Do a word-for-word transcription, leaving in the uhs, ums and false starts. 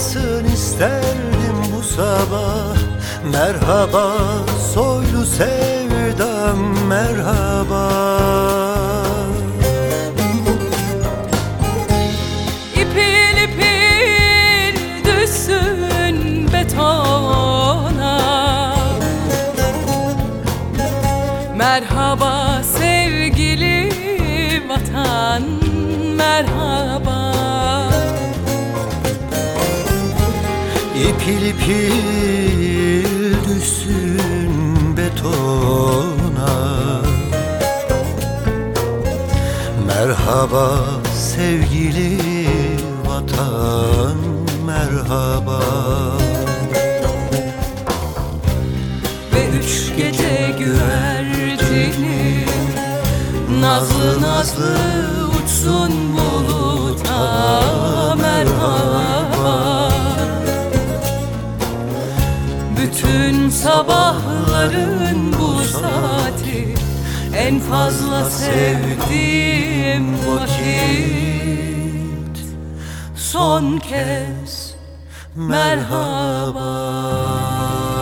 olmasın isterdim bu sabah. Merhaba soylu sevdam, merhaba. İpil ipil düşsün betona. Merhaba sevgili vatan, merhaba. İpil ipil düşsün betona. Merhaba sevgili vatan, merhaba. Ve üç gece güvercini nazlı nazlı uçsun buluta, merhaba. Bütün sabahların bu saati en fazla sevdiğim vakit. Son kez merhaba.